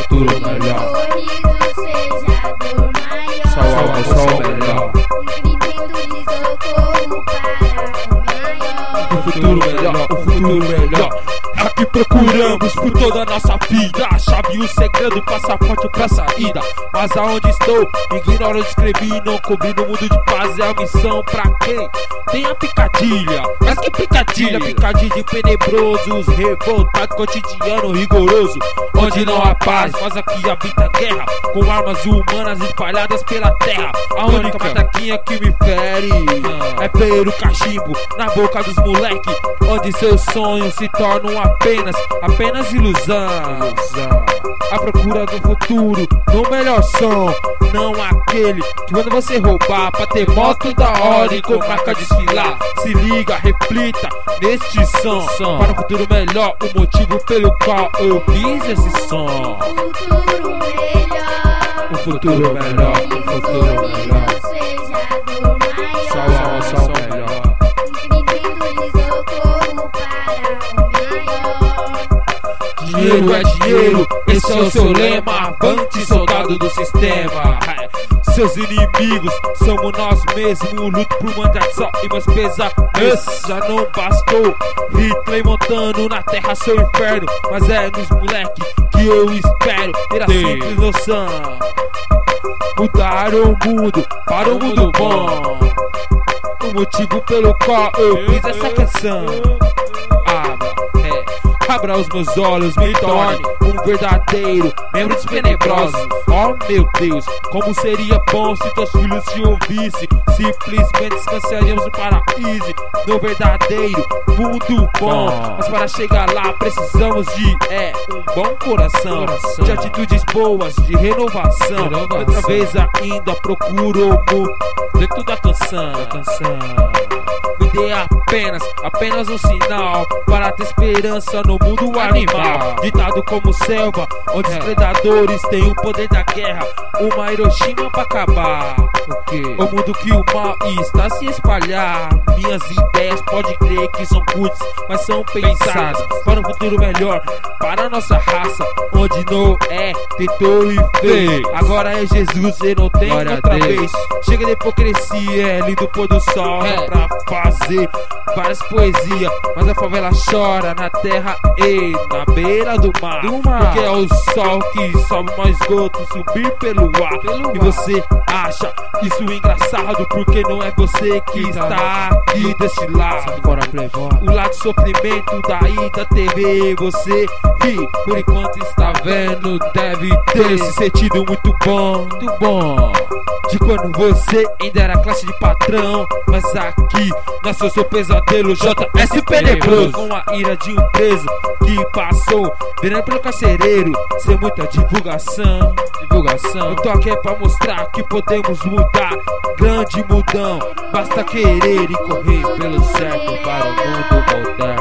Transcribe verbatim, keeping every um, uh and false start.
futuro melhor. Sorriso seja a dor maior. Só o álcool, só o melhor. Um grito de socorro para o maior. O futuro melhor, o futuro melhor. Aqui procuramos por toda a nossa vida a chave e o segredo, passaporte pra saída. Mas aonde estou? Ignoro, eu escrevi. Não cobri no mundo de paz, é a missão pra quem? Tem a picadilha, mas que picadilha? Picadilha de tenebrosos, revoltado, cotidiano, rigoroso, onde não há paz, mas aqui habita a guerra, com armas humanas espalhadas pela terra. A única taquinha que me fere é ver o cachimbo na boca dos moleque, onde seus sonhos se tornam apenas, apenas ilusão. A procura do futuro, no melhor som, não aquele que manda você roubar pra ter moto da hora e com marca desfilar. Se liga, reflita neste som, para um futuro melhor, o motivo pelo qual eu fiz esse som. O futuro melhor, O futuro melhor, o futuro melhor. seja a dor maior. Só o só o melhor. Um grito de socorro para o maior. Dinheiro é dinheiro, esse é o seu lema. Avante, soldado do sistema. Seus inimigos somos nós mesmos. Luto por mandar só e meus pesadelos. Já não bastou Hitler montando na terra seu inferno, mas é nos moleque que eu espero ter a simples noção. Mudar o mundo para um mundo bom, o motivo pelo qual eu fiz essa canção. Abra, é, abra os meus olhos, me torne um verdadeiro membro dos tenebrosos. Oh meu Deus, como seria bom se teus filhos te ouvissem. Simplesmente descansaríamos no paraíso, no verdadeiro mundo bom. Mas para chegar lá precisamos de é, um bom coração, de atitudes boas, de renovação. Outra vez ainda procuro o dentro da canção. Me dê apenas, apenas um sinal para ter esperança no mundo animal. Ditado como selva, onde os predadores têm o poder da guerra. Uma Hiroshima pra acabar o mundo que o mal está a se espalhar. Minhas ideias pode crer que são curtas, mas são pensadas para um futuro melhor, para a nossa raça, onde Noé tentou e fez. Agora é Jesus e não tem outra vez. Chega de hipocrisia, é lindo pôr do sol, é pra fazer várias poesias, mas a favela chora na terra e na beira do mar, do mar. Porque é o sol que sobe mais esgoto, subir pelo ar, pelo e ar. Você acha isso engraçado porque não é você que está aqui desse lado. O lado de sofrimento daí da T V, você ri, por enquanto está vendo, deve ter se sentido muito bom, muito bom, de quando você ainda era classe de patrão. Mas aqui nasceu seu pesadelo, J S Tenebroso, com a ira de um preso que passou virando pelo carcereiro, sem muita divulgação. Divulgação. Eu tô aqui pra mostrar que podemos mudar, grande mudão. Basta querer e correr pelo certo para o mundo moderno.